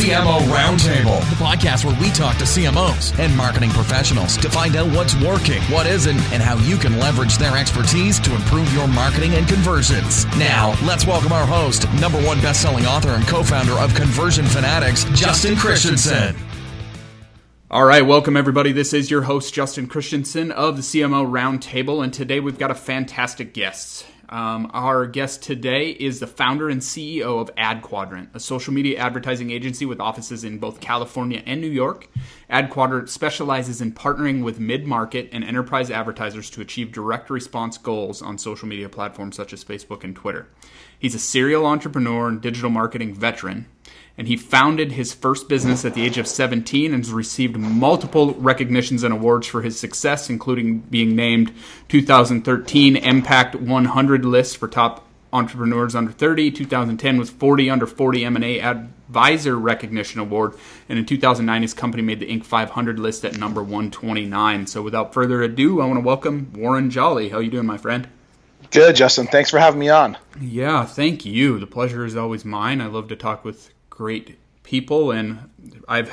CMO Roundtable, the podcast where we talk to CMOs and marketing professionals to find out what's working, what isn't, and how you can leverage their expertise to improve your marketing and conversions. Now, let's welcome our host, #1 best-selling author and co-founder of Conversion Fanatics, Justin Christensen. All right, welcome everybody. This is your host, Justin Christensen of the CMO Roundtable, and today we've got a fantastic guest. Our guest today is the founder and CEO of AdQuadrant, a social media advertising agency with offices in both California and New York. AdQuadrant specializes in partnering with mid-market and enterprise advertisers to achieve direct response goals on social media platforms such as Facebook and Twitter. He's a serial entrepreneur and digital marketing veteran, and he founded his first business at the age of 17 and has received multiple recognitions and awards for his success, including being named 2013 Impact 100 list for top entrepreneurs under 30, 2010 was 40 under 40 M&A Advisor Recognition Award, and in 2009 his company made the Inc. 500 list at number 129. So without further ado, I want to welcome Warren Jolly. How are you doing, my friend? Good, Justin. Thanks for having me on. Yeah, thank you. The pleasure is always mine. I love to talk with great people, and I've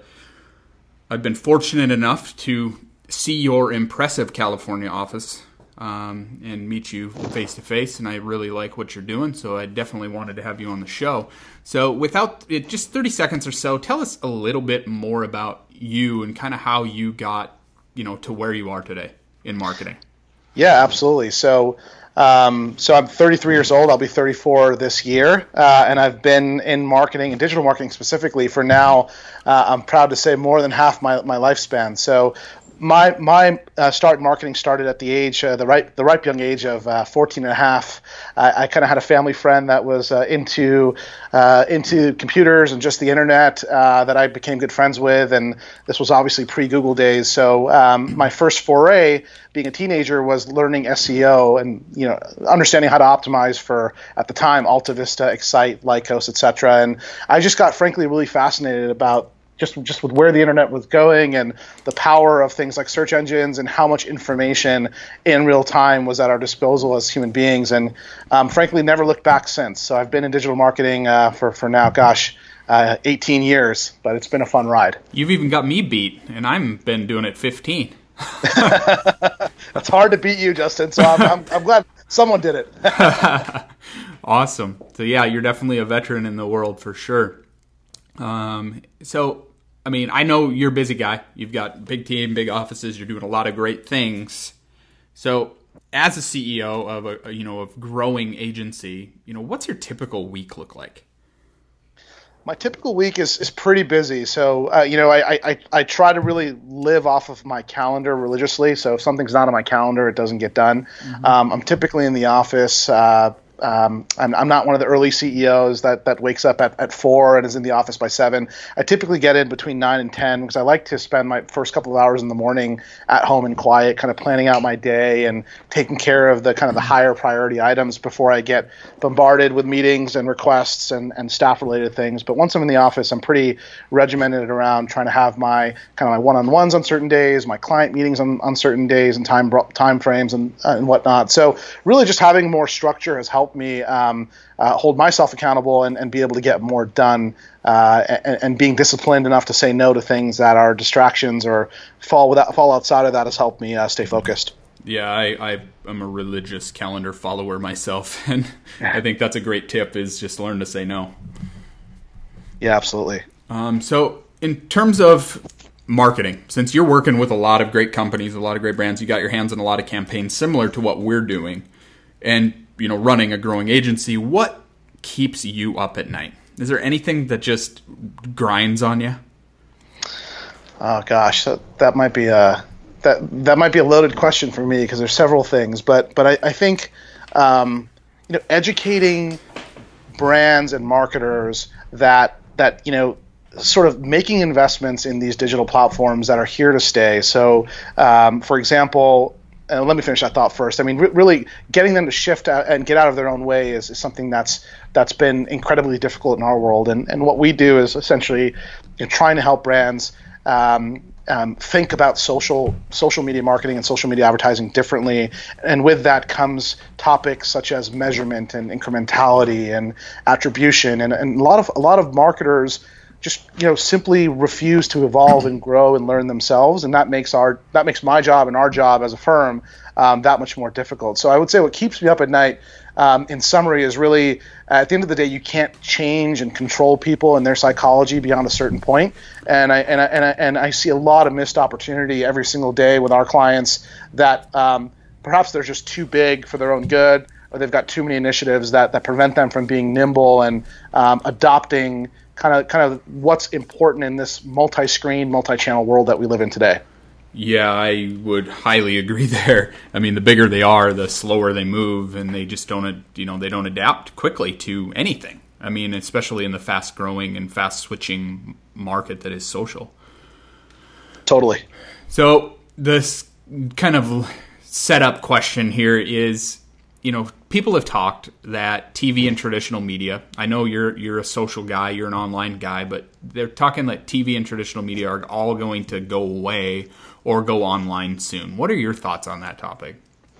been fortunate enough to see your impressive California office and meet you face to face, and I really like what you're doing, so I definitely wanted to have you on the show. So without it, just 30 seconds or so, tell us a little bit more about you and kind of how you got, to where you are today in marketing. Yeah, absolutely. So I'm 33 years old. I'll be 34 this year, and I've been in marketing and digital marketing specifically for now. I'm proud to say more than half my lifespan. So my start in marketing started at the age, the ripe young age of 14 and a half. I kind of had a family friend that was into computers and just the internet that I became good friends with, and this was obviously pre-Google days. So my first foray, being a teenager, was learning SEO and understanding how to optimize for, at the time, Alta Vista, Excite, Lycos, etc. And I just got frankly really fascinated about just with where the internet was going and the power of things like search engines and how much information in real time was at our disposal as human beings, and frankly never looked back since. So I've been in digital marketing for now, 18 years, but it's been a fun ride. You've even got me beat, and I've been doing it 15. It's hard to beat you, Justin, so I'm glad someone did it. Awesome. So yeah, you're definitely a veteran in the world for sure. I know you're a busy guy. You've got big team, big offices. You're doing a lot of great things. So, as a CEO of a growing agency, what's your typical week look like? My typical week is pretty busy. So, I try to really live off of my calendar religiously. So if something's not on my calendar, it doesn't get done. Mm-hmm. I'm typically in the office. I'm not one of the early CEOs that wakes up at 4 and is in the office by 7. I typically get in between 9 and 10 because I like to spend my first couple of hours in the morning at home in quiet, kind of planning out my day and taking care of the kind of the higher priority items before I get bombarded with meetings and requests and staff related things. But once I'm in the office, I'm pretty regimented around trying to have my one-on-ones on certain days, my client meetings on certain days and time frames and whatnot. So really just having more structure has helped me hold myself accountable and be able to get more done and being disciplined enough to say no to things that are distractions or fall outside of that has helped me stay focused. Yeah, I am a religious calendar follower myself, and I think that's a great tip is just learn to say no. Yeah, absolutely. So in terms of marketing, since you're working with a lot of great companies, a lot of great brands, you got your hands on a lot of campaigns similar to what we're doing, and running a growing agency, what keeps you up at night? Is there anything that just grinds on you? Oh gosh, that might be a loaded question for me because there's several things, but I think educating brands and marketers that sort of making investments in these digital platforms that are here to stay. So, for example. Let me finish that thought first. I mean, really getting them to shift out and get out of their own way is something that's been incredibly difficult in our world. And what we do is essentially trying to help brands think about social media marketing and social media advertising differently. And with that comes topics such as measurement and incrementality and attribution. And a lot of marketers just simply refuse to evolve and grow and learn themselves, and that makes my job and our job as a firm that much more difficult. So I would say what keeps me up at night, in summary, is really at the end of the day, you can't change and control people and their psychology beyond a certain point. And I see a lot of missed opportunity every single day with our clients that perhaps they're just too big for their own good, or they've got too many initiatives that prevent them from being nimble and adopting kind of what's important in this multi-screen, multi-channel world that we live in today. Yeah, I would highly agree there. I mean, the bigger they are, the slower they move, and they just don't, they don't adapt quickly to anything. I mean, especially in the fast-growing and fast-switching market that is social. Totally. So this kind of setup question here is, people have talked that TV and traditional media, I know you're a social guy, you're an online guy, but they're talking that TV and traditional media are all going to go away or go online soon. What are your thoughts on that topic?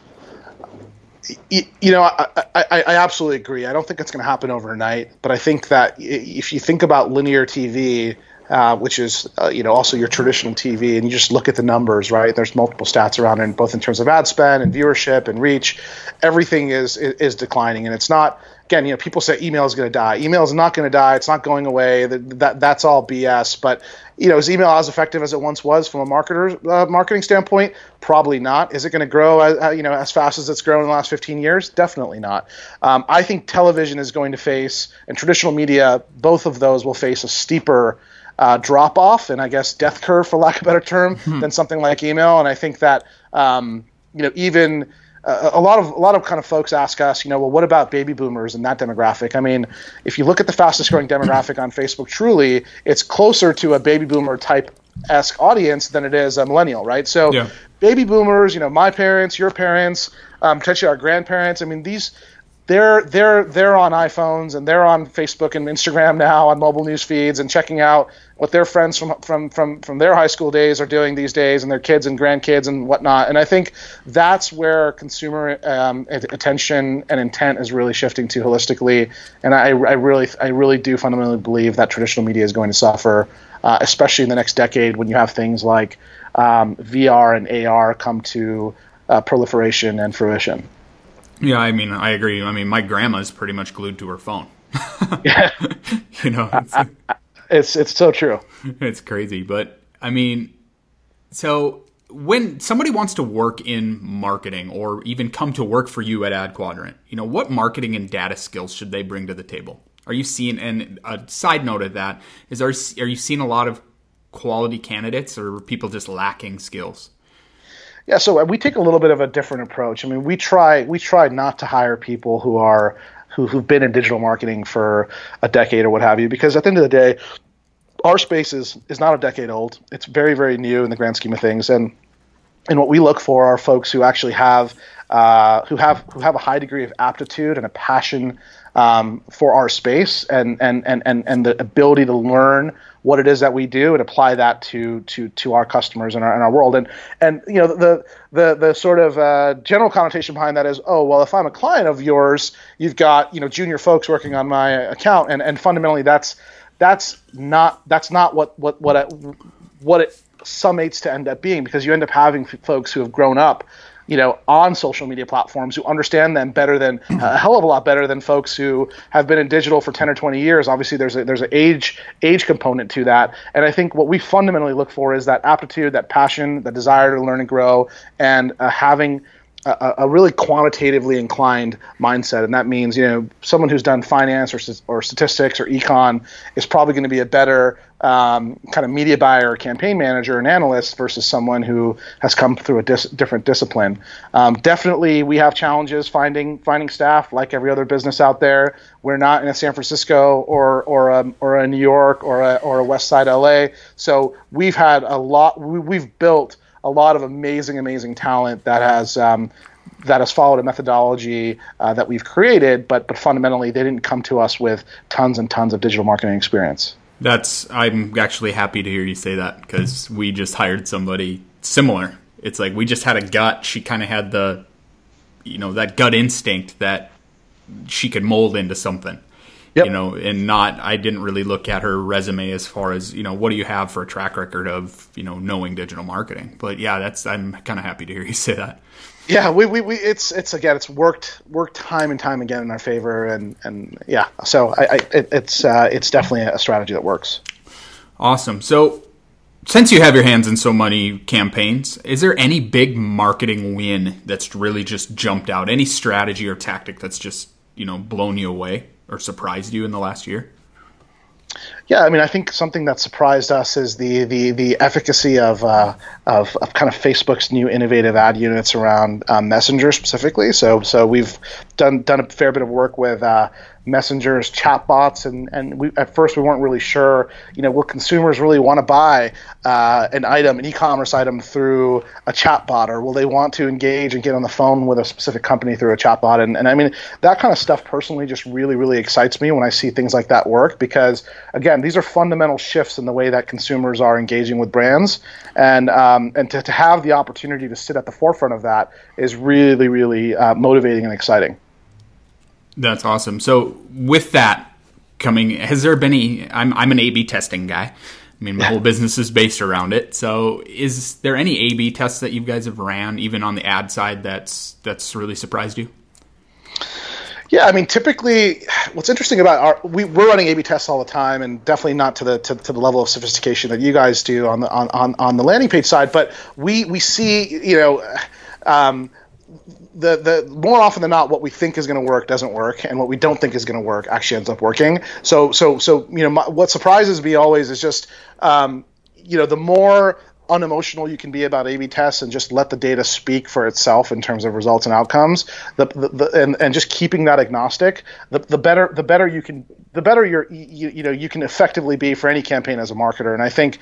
I absolutely agree. I don't think it's going to happen overnight, but I think that if you think about linear TV, which is also your traditional TV, and you just look at the numbers, right? There's multiple stats around it, both in terms of ad spend and viewership and reach. Everything is declining, and it's not. Again, people say email is going to die. Email is not going to die. It's not going away. That's all BS. But is email as effective as it once was from a marketing standpoint? Probably not. Is it going to grow as fast as it's grown in the last 15 years? Definitely not. I think television is going to face, and traditional media, both of those will face a steeper drop off, and I guess death curve, for lack of a better term, than something like email. And I think that even a lot of kind of folks ask us, well, what about baby boomers and that demographic? I mean, if you look at the fastest growing demographic on Facebook, truly, it's closer to a baby boomer type-esque audience than it is a millennial, right? So yeah. Baby boomers, my parents, your parents, potentially our grandparents. I mean, they're on iPhones and they're on Facebook and Instagram now on mobile news feeds and checking out what their friends from their high school days are doing these days, and their kids and grandkids and whatnot. And I think that's where consumer attention and intent is really shifting to holistically. And I really do fundamentally believe that traditional media is going to suffer, especially in the next decade when you have things like VR and AR come to proliferation and fruition. Yeah, I mean, I agree. I mean, my grandma's pretty much glued to her phone. Yeah. It's so true. It's crazy. But, I mean, so when somebody wants to work in marketing or even come to work for you at AdQuadrant, what marketing and data skills should they bring to the table? Are you seeing, and a side note of that is, are you seeing a lot of quality candidates, or are people just lacking skills? Yeah, so we take a little bit of a different approach. I mean, we try not to hire people who've been in digital marketing for a decade or what have you, because at the end of the day, our space is not a decade old. It's very, very new in the grand scheme of things, and what we look for are folks who actually have a high degree of aptitude and a passion for our space, and the ability to learn what it is that we do and apply that to our customers and our world. And the sort of general connotation behind that is, oh, well, if I'm a client of yours, you've got junior folks working on my account, and fundamentally that's not what it summates to end up being, because you end up having folks who have grown up on social media platforms, who understand them better than a hell of a lot better than folks who have been in digital for 10 or 20 years. Obviously, there's an age component to that. And I think what we fundamentally look for is that aptitude, that passion, that desire to learn and grow, and having a really quantitatively inclined mindset. And that means, someone who's done finance or statistics or econ is probably going to be a better kind of media buyer or campaign manager and analyst versus someone who has come through a different discipline. Definitely, we have challenges finding staff like every other business out there. We're not in a San Francisco or a New York or a West Side LA. So we've built a lot of amazing talent that has followed a methodology that we've created, but fundamentally they didn't come to us with tons and tons of digital marketing experience. I'm actually happy to hear you say that, because we just hired somebody similar. It's like we just had a gut. She kind of had that gut instinct that she could mold into something. you know, and I didn't really look at her resume as far as, you know, what do you have for a track record of, you know, knowing digital marketing. But yeah, I'm kind of happy to hear you say that. Yeah, it's worked time and time again in our favor, and yeah, so it's definitely a strategy that works. Awesome. So since you have your hands in so many campaigns, is there any big marketing win that's really just jumped out? Any strategy or tactic that's just, you know, blown you away or surprised you in the last year? Yeah, I mean, I think something that surprised us is the efficacy of kind of Facebook's new innovative ad units around Messenger specifically. So we've done a fair bit of work with Messenger's chatbots, and at first we weren't really sure, you know, will consumers really want to buy an e-commerce item through a chatbot, or will they want to engage and get on the phone with a specific company through a chatbot? And I mean, that kind of stuff personally just really, really excites me when I see things like that work, because again, these are fundamental shifts in the way that consumers are engaging with brands, and to have the opportunity to sit at the forefront of that is really, really motivating and exciting. That's awesome. So with that coming, has there been I'm an A/B testing guy. I mean, my whole business is based around it. So is there any A/B tests that you guys have ran, even on the ad side, that's really surprised you? Yeah, I mean, typically, what's interesting about we're running A/B tests all the time, and definitely not to the level of sophistication that you guys do on the landing page side. But we see, you know, the more often than not, what we think is going to work doesn't work, and what we don't think is going to work actually ends up working. So you know, what surprises me always is just you know, the more unemotional you can be about A/B tests and just let the data speak for itself in terms of results and outcomes, and just keeping that agnostic, the better you can effectively be for any campaign as a marketer. And I think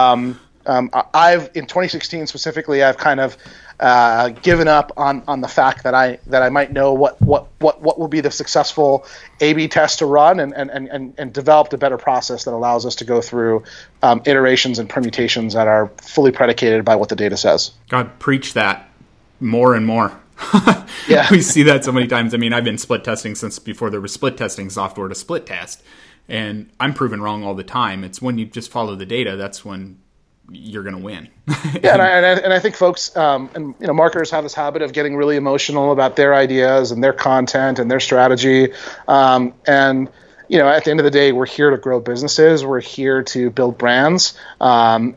I've in 2016 specifically, I've kind of given up on the fact that I might know what will be the successful A/B test to run, and developed a better process that allows us to go through iterations and permutations that are fully predicated by what the data says. God, preach that more and more. Yeah, we see that so many times. I mean, I've been split testing since before there was split testing software to split test, and I'm proven wrong all the time. It's when you just follow the data, that's when you're going to win. Yeah, and I think folks, and you know, marketers have this habit of getting really emotional about their ideas and their content and their strategy. And you know, at the end of the day, we're here to grow businesses. We're here to build brands. And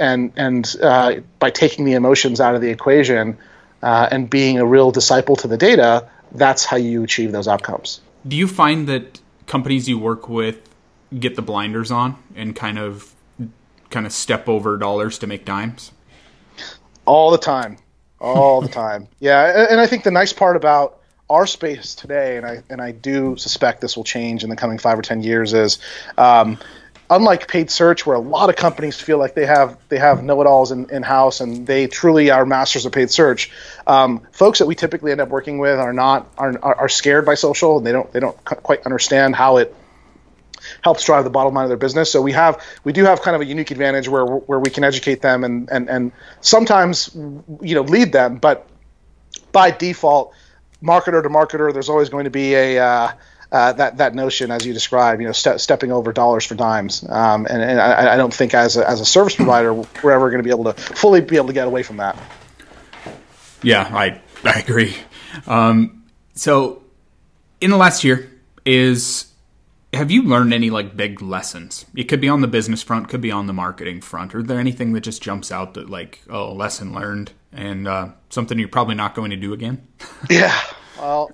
by taking the emotions out of the equation and being a real disciple to the data, that's how you achieve those outcomes. Do you find that companies you work with get the blinders on and kind of step over dollars to make dimes? All the time. Yeah, and I think the nice part about our space today, and I do suspect this will change in the coming 5 or 10 years, is unlike paid search, where a lot of companies feel like they have know-it-alls in house and they truly are masters of paid search. Folks that we typically end up working with are scared by social, and they don't quite understand how it helps drive the bottom line of their business. So we do have kind of a unique advantage where we can educate them and sometimes, you know, lead them, but by default, marketer to marketer, there's always going to be that notion, as you described, you know, stepping over dollars for dimes. And I don't think as a service provider we're ever going to be able to fully get away from that. Yeah, I agree. So in the last year, have you learned any like big lessons? It could be on the business front, could be on the marketing front. Are there anything that just jumps out that like, oh, lesson learned, and something you're probably not going to do again? Yeah. Well,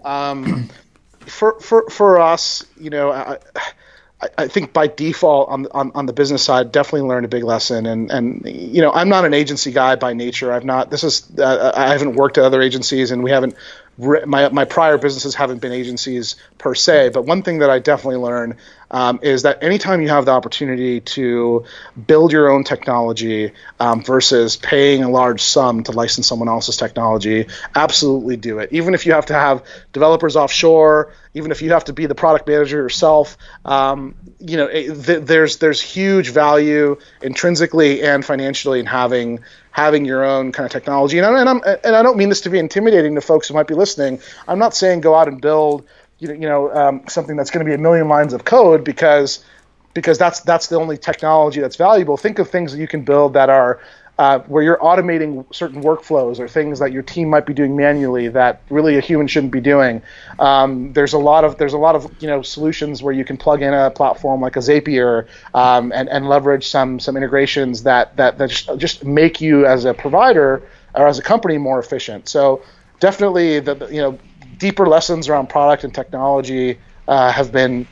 for us, you know, I think by default on the business side, definitely learned a big lesson. And you know, I'm not an agency guy by nature. I haven't worked at other agencies, and we haven't. My prior businesses haven't been agencies per se, but one thing that I definitely learned is that anytime you have the opportunity to build your own technology versus paying a large sum to license someone else's technology, absolutely do it. Even if you have to have developers offshore, even if you have to be the product manager yourself, you know, there's huge value intrinsically and financially in having your own kind of technology. And I don't mean this to be intimidating to folks who might be listening. I'm not saying go out and build something that's going to be a million lines of code because that's the only technology that's valuable. Think of things that you can build that are where you're automating certain workflows or things that your team might be doing manually that really a human shouldn't be doing. There's a lot of solutions where you can plug in a platform like a Zapier and leverage some integrations that just make you as a provider or as a company more efficient. So definitely the deeper lessons around product and technology have been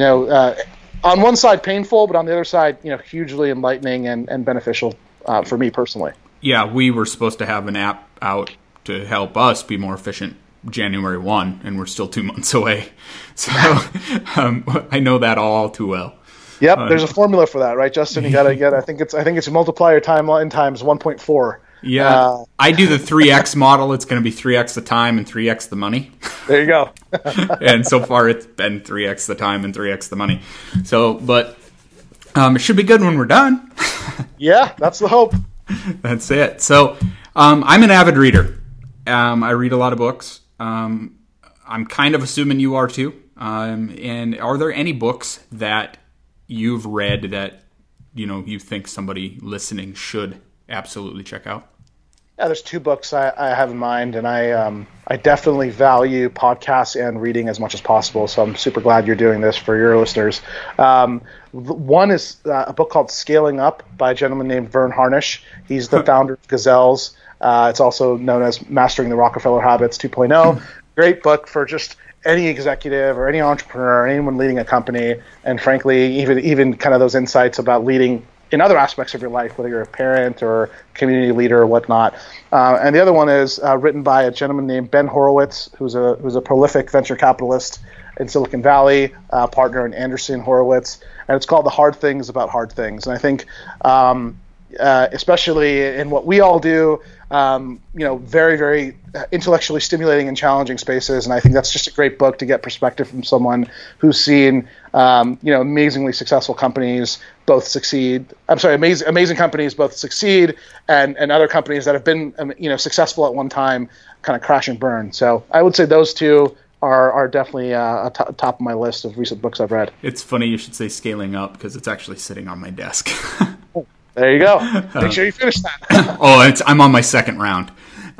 on one side painful, but on the other side hugely enlightening and beneficial. For me personally. Yeah, we were supposed to have an app out to help us be more efficient January 1, and we're still 2 months away. So I know that all too well. Yep, there's a formula for that, right, Justin? You gotta get. I think it's multiply your timeline times 1.4. Yeah, I do the 3x model. It's going to be 3x the time and 3x the money. There you go. And so far, it's been 3x the time and 3x the money. So, but it should be good when we're done. Yeah, that's the hope. That's it. So I'm an avid reader. I read a lot of books. I'm kind of assuming you are too. And are there any books that you've read that you think somebody listening should absolutely check out? Yeah, there's 2 books I have in mind, and I definitely value podcasts and reading as much as possible, so I'm super glad you're doing this for your listeners. One is a book called Scaling Up by a gentleman named Verne Harnish. He's the founder of Gazelles. It's also known as Mastering the Rockefeller Habits 2.0. Great book for just any executive or any entrepreneur or anyone leading a company, and frankly, even kind of those insights about leading in other aspects of your life, whether you're a parent or community leader or whatnot. And the other one is written by a gentleman named Ben Horowitz, who's a prolific venture capitalist in Silicon Valley, partner in Andreessen Horowitz, and it's called The Hard Things About Hard Things. And I think, especially in what we all do, very, very intellectually stimulating and challenging spaces. And I think that's just a great book to get perspective from someone who's seen, amazingly successful companies both succeed. Amazing companies both succeed and other companies that have been, successful at one time kind of crash and burn. So I would say those 2 are definitely top of my list of recent books I've read. It's funny you should say Scaling Up because it's actually sitting on my desk. There you go. Make sure you finish that. I'm on my second round.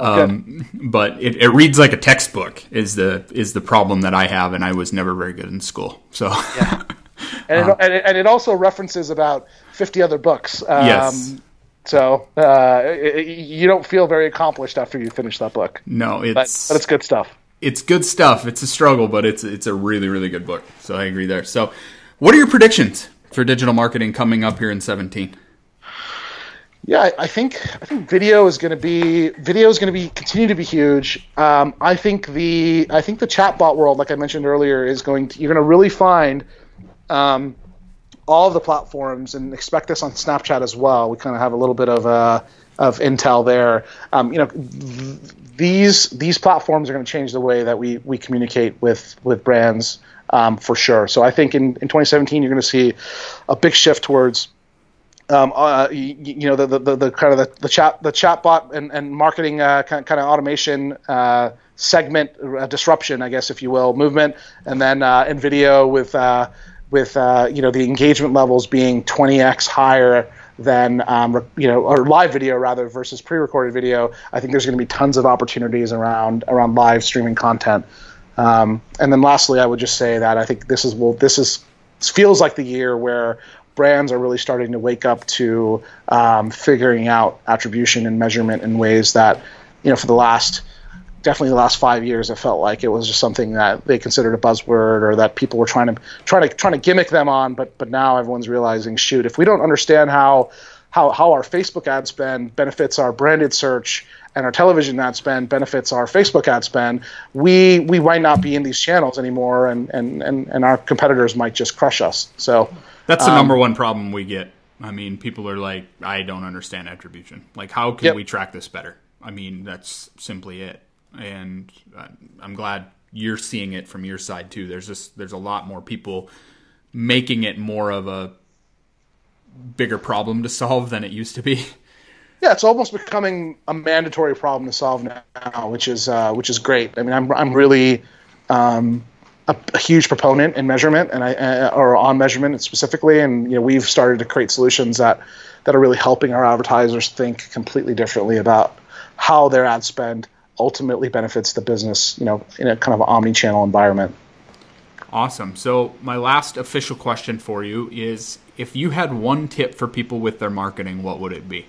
But it reads like a textbook is the problem that I have, and I was never very good in school. So yeah. And it also references about 50 other books. Yes. So you don't feel very accomplished after you finish that book. No, but it's good stuff. It's good stuff. It's a struggle, but it's a really, really good book. So I agree there. So what are your predictions for digital marketing coming up here in 2017? Yeah, I think video is going to continue to be huge. I think the chatbot world, like I mentioned earlier, you're going to really find all of the platforms, and expect this on Snapchat as well. We kind of have a little bit of intel there. These platforms are going to change the way that we communicate with brands for sure. So I think in 2017 you're going to see a big shift towards the kind of the chatbot and marketing kind of automation segment disruption, I guess, if you will, movement, and then in video with the engagement levels being 20x higher than or live video rather versus pre-recorded video. I think there's going to be tons of opportunities around live streaming content. And then lastly, I would just say that I think this feels like the year where brands are really starting to wake up to figuring out attribution and measurement in ways that, for definitely the last 5 years, it felt like it was just something that they considered a buzzword or that people were trying to gimmick them on. But now everyone's realizing, shoot, if we don't understand how our Facebook ad spend benefits our branded search and our television ad spend benefits our Facebook ad spend, we might not be in these channels anymore, and our competitors might just crush us. So that's the number one problem we get. I mean, people are like, I don't understand attribution. Like, how can we track this better? I mean, that's simply it. And I'm glad you're seeing it from your side too. There's a lot more people making it more of a bigger problem to solve than it used to be. Yeah, it's almost becoming a mandatory problem to solve now, which is great. I mean, I'm really a huge proponent in measurement or on measurement specifically, and we've started to create solutions that are really helping our advertisers think completely differently about how their ad spend ultimately benefits the business, in a kind of omni-channel environment. Awesome. So my last official question for you is, if you had one tip for people with their marketing, what would it be?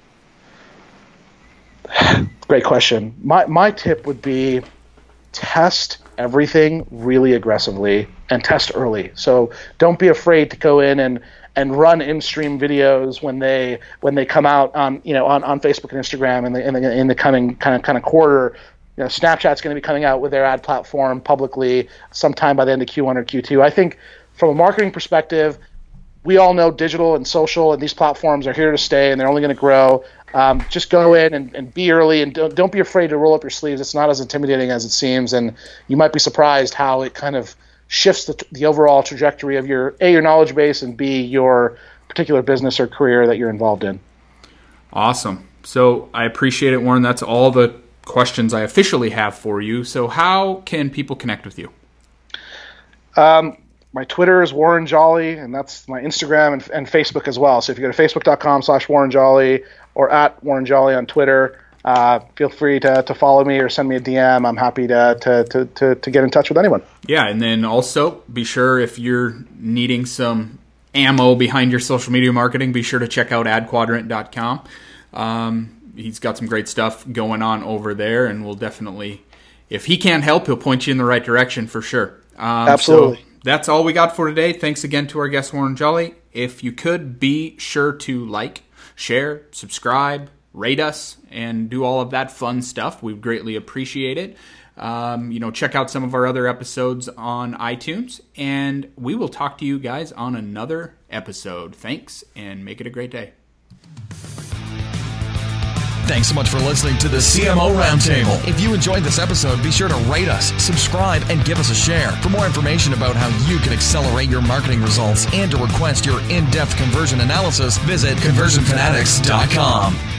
Great question. My tip would be test everything really aggressively and test early. So don't be afraid to go in and run in-stream videos when they come out on Facebook and Instagram in the coming kind of quarter. Snapchat's going to be coming out with their ad platform publicly sometime by the end of Q1 or Q2. I think from a marketing perspective, we all know digital and social and these platforms are here to stay and they're only going to grow. Just go in and be early, and don't be afraid to roll up your sleeves. It's not as intimidating as it seems, and you might be surprised how it kind of shifts the overall trajectory of your knowledge base, and B, your particular business or career that you're involved in. Awesome. So I appreciate it, Warren. That's all the questions I officially have for you. So how can people connect with you? My Twitter is Warren Jolly, and that's my Instagram and Facebook as well. So if you go to facebook.com/Warren Jolly or at Warren Jolly on Twitter, feel free to follow me or send me a DM. I'm happy to get in touch with anyone. Yeah, and then also be sure, if you're needing some ammo behind your social media marketing, be sure to check out adquadrant.com. He's got some great stuff going on over there, and we'll definitely, if he can't help, he'll point you in the right direction for sure. Absolutely. So that's all we got for today. Thanks again to our guest, Warren Jolly. If you could, be sure to like, share, subscribe, rate us, and do all of that fun stuff. We'd greatly appreciate it. Check out some of our other episodes on iTunes, and we will talk to you guys on another episode. Thanks, and make it a great day. Thanks so much for listening to the CMO Roundtable. If you enjoyed this episode, be sure to rate us, subscribe, and give us a share. For more information about how you can accelerate your marketing results and to request your in-depth conversion analysis, visit conversionfanatics.com.